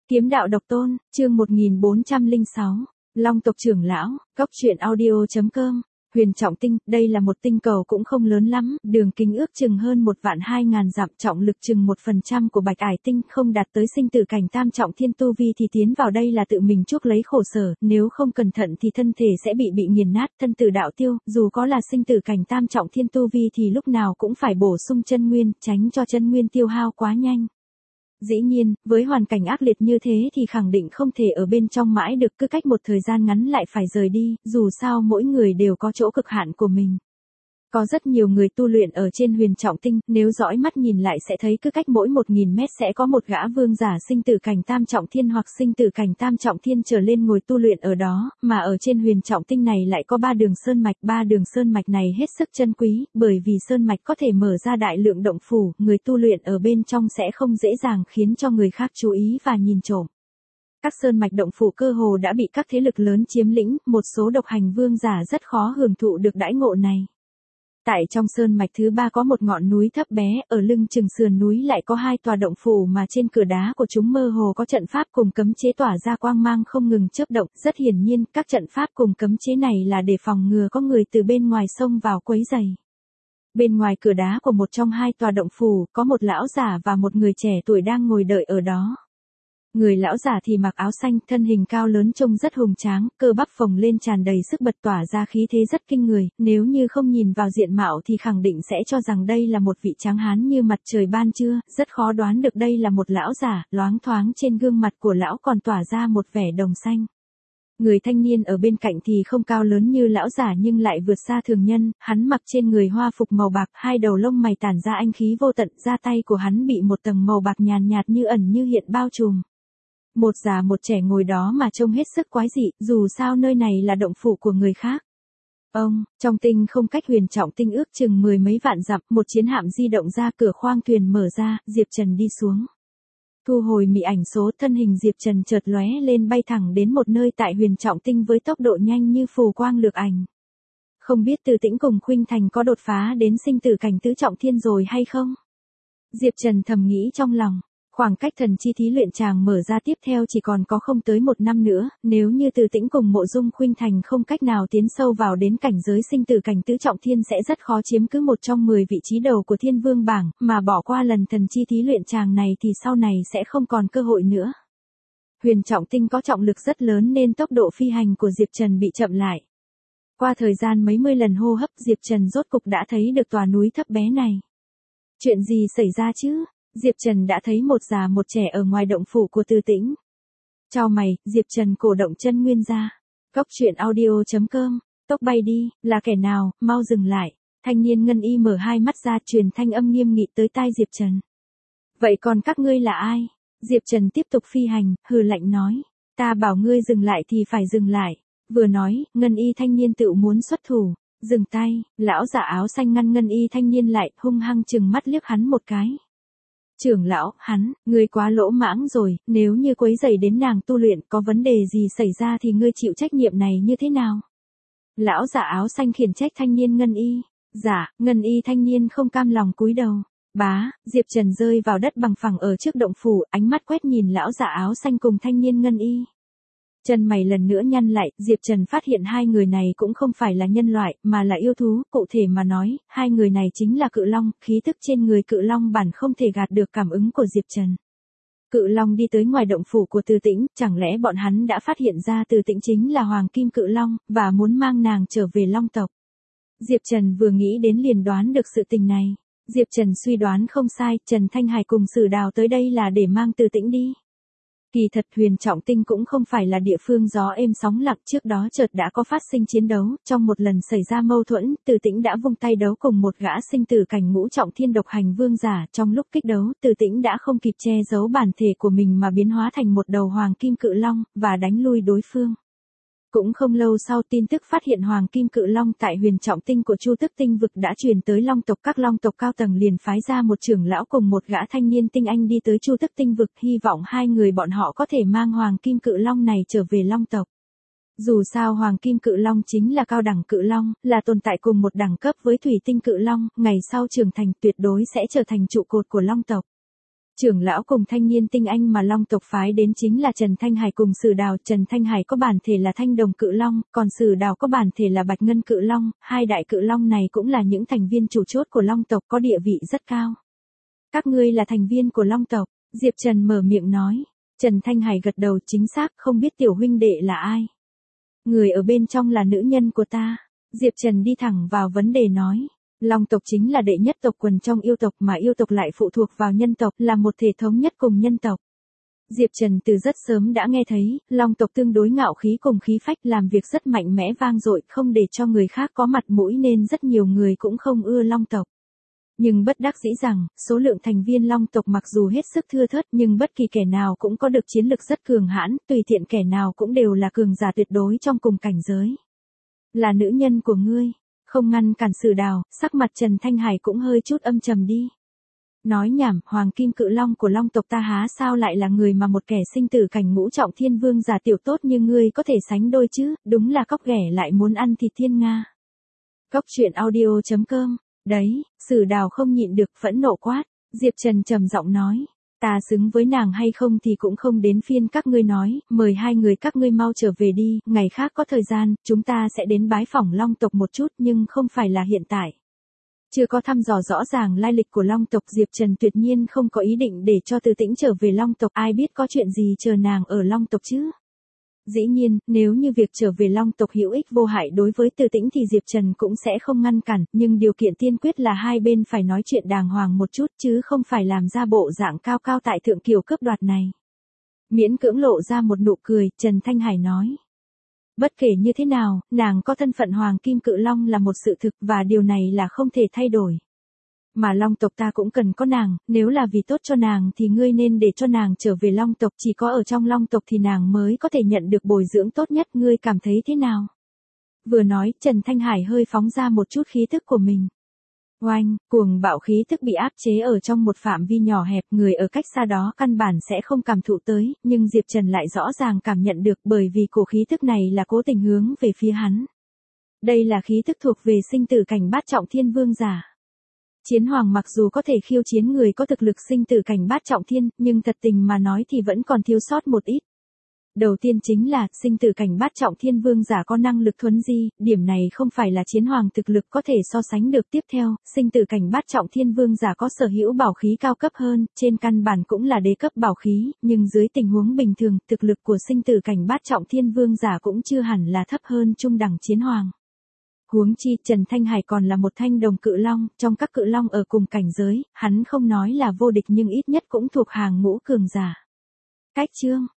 Kiếm đạo độc tôn, chương 1406, Long tộc trưởng lão, Cốc truyện audio.com. Huyền Trọng Tinh, đây là một tinh cầu cũng không lớn lắm, đường kính ước chừng hơn 1.200.000 dặm, trọng lực chừng 1% của Bạch Ải Tinh, không đạt tới sinh tử cảnh tam trọng thiên tu vi thì tiến vào đây là tự mình chuốc lấy khổ sở, nếu không cẩn thận thì thân thể sẽ bị nghiền nát, thân tử đạo tiêu, dù có là sinh tử cảnh tam trọng thiên tu vi thì lúc nào cũng phải bổ sung chân nguyên, tránh cho chân nguyên tiêu hao quá nhanh. Dĩ nhiên, với hoàn cảnh ác liệt như thế thì khẳng định không thể ở bên trong mãi được, cứ cách một thời gian ngắn lại phải rời đi, dù sao mỗi người đều có chỗ cực hạn của mình. Có rất nhiều người tu luyện ở trên Huyền Trọng Tinh, nếu dõi mắt nhìn lại sẽ thấy cứ cách mỗi 1.000 mét sẽ có một gã vương giả sinh tử cảnh tam trọng thiên hoặc sinh tử cảnh tam trọng thiên trở lên ngồi tu luyện ở đó, mà ở trên Huyền Trọng Tinh này lại có 3 đường sơn mạch này hết sức chân quý, bởi vì sơn mạch có thể mở ra đại lượng động phủ, người tu luyện ở bên trong sẽ không dễ dàng khiến cho người khác chú ý và nhìn trộm. Các sơn mạch động phủ cơ hồ đã bị các thế lực lớn chiếm lĩnh, một số độc hành vương giả rất khó hưởng thụ được đãi ngộ này. Tại trong sơn mạch thứ 3 có một ngọn núi thấp bé, ở lưng chừng sườn núi lại có 2 tòa động phủ mà trên cửa đá của chúng mơ hồ có trận pháp cùng cấm chế tỏa ra quang mang không ngừng chớp động, rất hiển nhiên các trận pháp cùng cấm chế này là để phòng ngừa có người từ bên ngoài xông vào quấy rầy. Bên ngoài cửa đá của một trong 2 tòa động phủ, có một lão giả và một người trẻ tuổi đang ngồi đợi ở đó. Người lão giả thì mặc áo xanh, thân hình cao lớn trông rất hùng tráng, cơ bắp phồng lên tràn đầy sức bật tỏa ra khí thế rất kinh người, nếu như không nhìn vào diện mạo thì khẳng định sẽ cho rằng đây là một vị tráng hán như mặt trời ban trưa, rất khó đoán được đây là một lão giả, loáng thoáng trên gương mặt của lão còn tỏa ra một vẻ đồng xanh. Người thanh niên ở bên cạnh thì không cao lớn như lão giả nhưng lại vượt xa thường nhân, hắn mặc trên người hoa phục màu bạc, 2 đầu lông mày tản ra anh khí vô tận, da tay của hắn bị một tầng màu bạc nhàn nhạt như ẩn như hiện bao trùm. Một già một trẻ ngồi đó mà trông hết sức quái dị, dù sao nơi này là động phủ của người khác. Trong tinh không cách Huyền Trọng Tinh ước chừng 10 mấy vạn dặm, một chiến hạm di động ra, cửa khoang thuyền mở ra, Diệp Trần đi xuống. Thu hồi mị ảnh số, thân hình Diệp Trần chợt lóe lên bay thẳng đến một nơi tại Huyền Trọng Tinh với tốc độ nhanh như phù quang lược ảnh. Không biết Từ Tĩnh cùng Khuynh Thành có đột phá đến sinh tử cảnh tứ trọng thiên rồi hay không? Diệp Trần thầm nghĩ trong lòng. Khoảng cách thần chi thí luyện tràng mở ra tiếp theo chỉ còn có không tới 1 năm nữa, nếu như Từ Tĩnh cùng Mộ Dung Khuynh Thành không cách nào tiến sâu vào đến cảnh giới sinh tử cảnh tứ trọng thiên sẽ rất khó chiếm cứ một trong 10 vị trí đầu của Thiên Vương bảng, mà bỏ qua lần thần chi thí luyện tràng này thì sau này sẽ không còn cơ hội nữa. Huyền Trọng Tinh có trọng lực rất lớn nên tốc độ phi hành của Diệp Trần bị chậm lại. Qua thời gian mấy mươi lần hô hấp, Diệp Trần rốt cục đã thấy được tòa núi thấp bé này. Chuyện gì xảy ra chứ? Diệp Trần đã thấy một già một trẻ ở ngoài động phủ của Từ Tĩnh. Chau mày, Diệp Trần cổ động chân nguyên ra. Cốc truyện audio.com, tốc bay đi, là kẻ nào, mau dừng lại. Thanh niên ngân y mở 2 mắt ra, truyền thanh âm nghiêm nghị tới tai Diệp Trần. Vậy còn các ngươi là ai? Diệp Trần tiếp tục phi hành, hừ lạnh nói. Ta bảo ngươi dừng lại thì phải dừng lại. Vừa nói, ngân y thanh niên tự muốn xuất thủ. Dừng tay, lão giả áo xanh ngăn ngân y thanh niên lại, hung hăng chừng mắt liếc hắn một cái. Trưởng lão, ngươi quá lỗ mãng rồi, nếu như quấy rầy đến nàng tu luyện có vấn đề gì xảy ra thì ngươi chịu trách nhiệm này như thế nào? Lão giả áo xanh khiển trách thanh niên ngân y. Dạ, ngân y thanh niên không cam lòng cúi đầu. Bá, Diệp Trần rơi vào đất bằng phẳng ở trước động phủ, ánh mắt quét nhìn lão giả áo xanh cùng thanh niên ngân y. Chân mày lần nữa nhăn lại, Diệp Trần phát hiện 2 người này cũng không phải là nhân loại, mà là yêu thú, cụ thể mà nói, 2 người này chính là cự long, khí tức trên người cự long bản không thể gạt được cảm ứng của Diệp Trần. Cự long đi tới ngoài động phủ của Từ Tĩnh, chẳng lẽ bọn hắn đã phát hiện ra Từ Tĩnh chính là Hoàng Kim Cự Long, và muốn mang nàng trở về Long tộc. Diệp Trần vừa nghĩ đến liền đoán được sự tình này. Diệp Trần suy đoán không sai, Trần Thanh Hải cùng Sử Đào tới đây là để mang Từ Tĩnh đi. Kỳ thật Huyền Trọng Tinh cũng không phải là địa phương gió êm sóng lặng, trước đó chợt đã có phát sinh chiến đấu, trong một lần xảy ra mâu thuẫn, Từ Tĩnh đã vung tay đấu cùng một gã sinh tử cảnh ngũ trọng thiên độc hành vương giả, trong lúc kích đấu, Từ Tĩnh đã không kịp che giấu bản thể của mình mà biến hóa thành một đầu Hoàng Kim Cự Long, và đánh lui đối phương. Cũng không lâu sau tin tức phát hiện Hoàng Kim Cự Long tại Huyền Trọng Tinh của Chu Tức Tinh vực đã truyền tới Long tộc, các Long tộc cao tầng liền phái ra một trưởng lão cùng một gã thanh niên tinh anh đi tới Chu Tức Tinh vực, hy vọng 2 người bọn họ có thể mang Hoàng Kim Cự Long này trở về Long tộc. Dù sao Hoàng Kim Cự Long chính là cao đẳng cự long, là tồn tại cùng một đẳng cấp với Thủy Tinh Cự Long, ngày sau trưởng thành tuyệt đối sẽ trở thành trụ cột của Long tộc. Trưởng lão cùng thanh niên tinh anh mà Long tộc phái đến chính là Trần Thanh Hải cùng Sử Đào. Trần Thanh Hải có bản thể là Thanh Đồng Cự Long, còn Sử Đào có bản thể là Bạch Ngân Cự Long. Hai đại cự long này cũng là những thành viên chủ chốt của Long tộc, có địa vị rất cao. Các ngươi là thành viên của Long tộc, Diệp Trần mở miệng nói. Trần Thanh Hải gật đầu, chính xác, không biết tiểu huynh đệ là ai. Người ở bên trong là nữ nhân của ta. Diệp Trần đi thẳng vào vấn đề nói. Long tộc chính là đệ nhất tộc quần trong yêu tộc, mà yêu tộc lại phụ thuộc vào nhân tộc, là một thể thống nhất cùng nhân tộc. Diệp Trần từ rất sớm đã nghe thấy, Long tộc tương đối ngạo khí cùng khí phách, làm việc rất mạnh mẽ vang dội, không để cho người khác có mặt mũi nên rất nhiều người cũng không ưa Long tộc. Nhưng bất đắc dĩ rằng, số lượng thành viên Long tộc mặc dù hết sức thưa thớt nhưng bất kỳ kẻ nào cũng có được chiến lực rất cường hãn, tùy tiện kẻ nào cũng đều là cường giả tuyệt đối trong cùng cảnh giới. Là nữ nhân của ngươi, không ngăn cản Sử Đào, sắc mặt Trần Thanh Hải cũng hơi chút âm trầm đi. Nói nhảm, Hoàng Kim Cự Long của Long tộc ta há sao lại là người mà một kẻ sinh tử cảnh ngũ trọng thiên vương giả tiểu tốt như ngươi có thể sánh đôi chứ, đúng là cóc ghẻ lại muốn ăn thịt thiên nga. Cóc truyện audio.com. Đấy, Sử Đào không nhịn được phẫn nộ quát. Diệp Trần trầm giọng nói. Ta xứng với nàng hay không thì cũng không đến phiên các ngươi nói, mời hai người các ngươi mau trở về đi, ngày khác có thời gian, chúng ta sẽ đến bái phỏng Long tộc một chút nhưng không phải là hiện tại. Chưa có thăm dò rõ ràng lai lịch của Long tộc, Diệp Trần tuyệt nhiên không có ý định để cho Từ Tĩnh trở về Long tộc, ai biết có chuyện gì chờ nàng ở Long tộc chứ. Dĩ nhiên, nếu như việc trở về Long tộc hữu ích vô hại đối với Từ Tĩnh thì Diệp Trần cũng sẽ không ngăn cản, nhưng điều kiện tiên quyết là hai bên phải nói chuyện đàng hoàng một chút chứ không phải làm ra bộ dạng cao cao tại thượng kiểu cướp đoạt này. Miễn cưỡng lộ ra một nụ cười, Trần Thanh Hải nói. Bất kể như thế nào, nàng có thân phận Hoàng Kim Cự Long là một sự thực và điều này là không thể thay đổi. Mà Long tộc ta cũng cần có nàng, nếu là vì tốt cho nàng thì ngươi nên để cho nàng trở về Long tộc, chỉ có ở trong Long tộc thì nàng mới có thể nhận được bồi dưỡng tốt nhất, ngươi cảm thấy thế nào? Vừa nói, Trần Thanh Hải hơi phóng ra một chút khí tức của mình. Oanh, cuồng bạo khí tức bị áp chế ở trong một phạm vi nhỏ hẹp, người ở cách xa đó căn bản sẽ không cảm thụ tới, nhưng Diệp Trần lại rõ ràng cảm nhận được bởi vì cổ khí tức này là cố tình hướng về phía hắn. Đây là khí tức thuộc về sinh tử cảnh bát trọng thiên vương giả. Chiến hoàng mặc dù có thể khiêu chiến người có thực lực sinh tử cảnh bát trọng thiên, nhưng thật tình mà nói thì vẫn còn thiếu sót một ít. Đầu tiên chính là, sinh tử cảnh bát trọng thiên vương giả có năng lực thuấn di, điểm này không phải là chiến hoàng thực lực có thể so sánh được. Tiếp theo, sinh tử cảnh bát trọng thiên vương giả có sở hữu bảo khí cao cấp hơn, trên căn bản cũng là đế cấp bảo khí, nhưng dưới tình huống bình thường, thực lực của sinh tử cảnh bát trọng thiên vương giả cũng chưa hẳn là thấp hơn trung đẳng chiến hoàng. Huống chi, Trần Thanh Hải còn là một thanh đồng cự long, trong các cự long ở cùng cảnh giới, hắn không nói là vô địch nhưng ít nhất cũng thuộc hàng ngũ cường giả. Cách chương